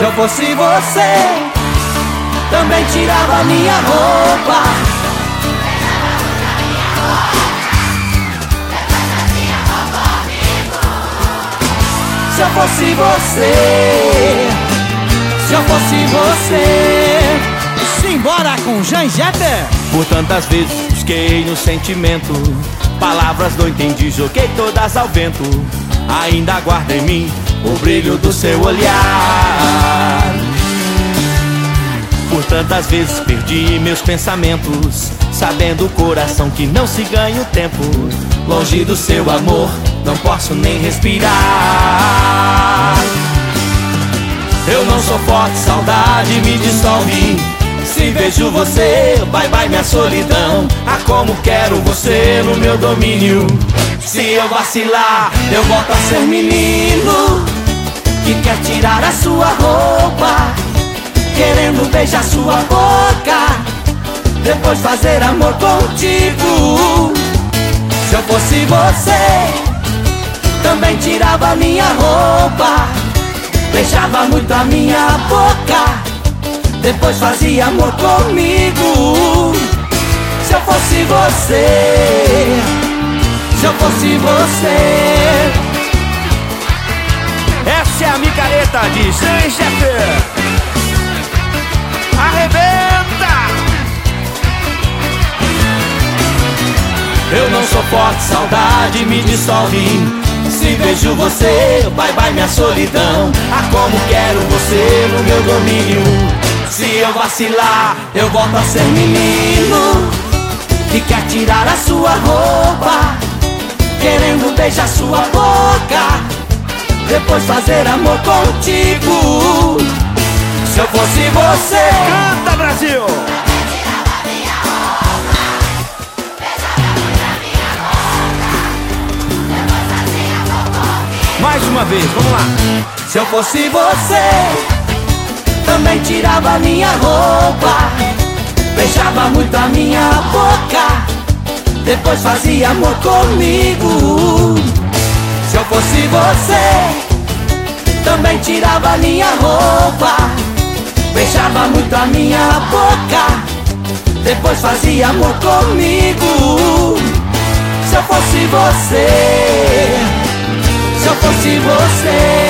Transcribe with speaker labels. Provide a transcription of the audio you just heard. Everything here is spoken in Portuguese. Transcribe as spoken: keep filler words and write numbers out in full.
Speaker 1: Se eu fosse você, também tirava minha roupa. Se eu fosse você, se eu fosse você. Simbora com Jean Jeter.
Speaker 2: Por tantas vezes busquei no sentimento, palavras não entendi, joguei todas ao vento. Ainda guardo em mim o brilho do seu olhar. Por tantas vezes perdi meus pensamentos, sabendo o coração que não se ganha o tempo. Longe do seu amor, não posso nem respirar. Eu não sou forte, saudade me dissolve. Se vejo você, bye bye minha solidão. Ah, como quero você no meu domínio. Se eu vacilar, eu volto a ser menino que quer tirar a sua roupa, querendo beijar sua boca, depois fazer amor contigo. Se eu fosse você, também tirava minha roupa, beijava muito a minha boca, depois fazia amor comigo. Se eu fosse você, se eu fosse você. Essa é a micareta de Jean Jeter. Arrebenta! Eu não sou forte, saudade me dissolve. Se vejo você, bye bye minha solidão. Ah, como quero você no meu domínio. Se eu vacilar, eu volto a ser menino que quer tirar a sua roupa, querendo beijar sua boca, depois fazer amor contigo. Se eu fosse você,
Speaker 3: canta Brasil!
Speaker 2: mais uma vez, vamos lá.
Speaker 1: Se eu fosse você, também tirava minha roupa, beijava muito a minha boca, depois fazia amor comigo. Se eu fosse você, também tirava minha roupa, beijava muito a minha boca, depois fazia amor comigo. Se eu fosse você, se eu fosse você.